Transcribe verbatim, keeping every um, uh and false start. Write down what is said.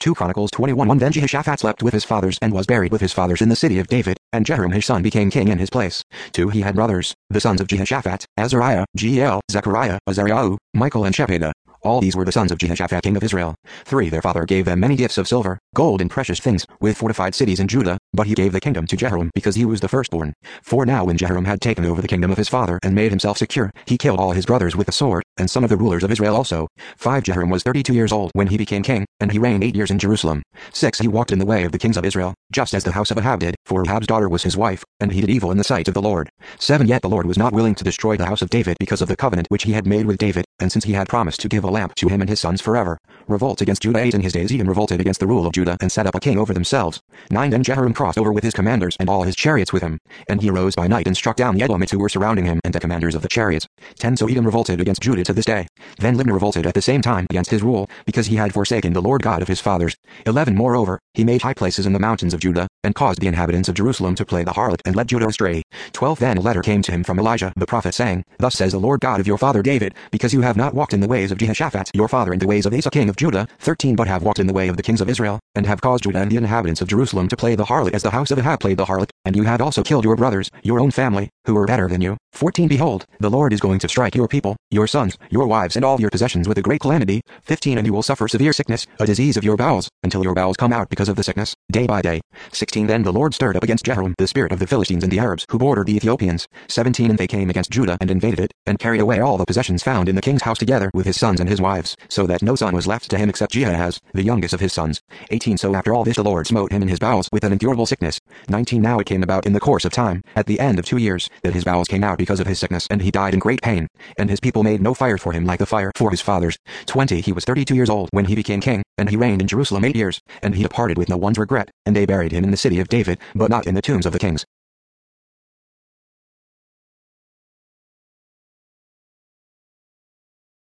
two Chronicles twenty-one one Then Jehoshaphat slept with his fathers and was buried with his fathers in the city of David, and Jehoram his son became king in his place. two He had brothers, the sons of Jehoshaphat, Azariah, Jeiel, Zechariah, Azariah, Michael and Shephadah. All these were the sons of Jehoshaphat king of Israel. three Their father gave them many gifts of silver, gold and precious things, with fortified cities in Judah, but he gave the kingdom to Jehoram because he was the firstborn. four Now when Jehoram had taken over the kingdom of his father and made himself secure, he killed all his brothers with the sword, and some of the rulers of Israel also. five Jehoram was thirty-two years old when he became king, and he reigned eight years in Jerusalem. six He walked in the way of the kings of Israel, just as the house of Ahab did, for Ahab's daughter was his wife, and he did evil in the sight of the Lord. seven Yet the Lord was not willing to destroy the house of David because of the covenant which he had made with David, and since he had promised to give a lamp to him and his sons forever. Revolt against Judah eight In his days Edom revolted against the rule of Judah and set up a king over themselves. nine Then Jehoram crossed over with his commanders and all his chariots with him, and he rose by night and struck down the Edomites who were surrounding him and the commanders of the chariots. ten So Edom revolted against Judah to this day. Then Libnah revolted at the same time against his rule, because he had forsaken the Lord God of his fathers. eleven Moreover, he made high places in the mountains of Judah, and caused the inhabitants of Jerusalem to play the harlot and led Judah astray. twelve Then a letter came to him from Elijah the prophet saying, Thus says the Lord God of your father David, because you have not walked in the ways of Jehoshaphat your father and the ways of Asa king of Judah. thirteen But have walked in the way of the kings of Israel, and have caused Judah and the inhabitants of Jerusalem to play the harlot as the house of Ahab played the harlot, and you have also killed your brothers, your own family, who were better than you. fourteen Behold, the Lord is going to strike your people, your sons, your wives and all your possessions with a great calamity. fifteen And you will suffer severe sickness, a disease of your bowels, until your bowels come out because of the sickness, day by day. sixteen Then the Lord stirred up against Jehoram the spirit of the Philistines and the Arabs who bordered the Ethiopians. seventeen And they came against Judah and invaded it, and carried away all the possessions found in the king's house together with his sons and his wives, so that no son was left to him except Jehoahaz, the youngest of his sons. eighteen So after all this the Lord smote him in his bowels with an incurable sickness. nineteen Now it came about in the course of time, at the end of two years, that his bowels came out because of his sickness, and he died in great pain, and his people made no fire for him like the fire for his fathers. twenty He was thirty-two years old when he became king, and he reigned in Jerusalem eight years, and he departed with no one's regret, and they buried him in the city of David, but not in the tombs of the kings.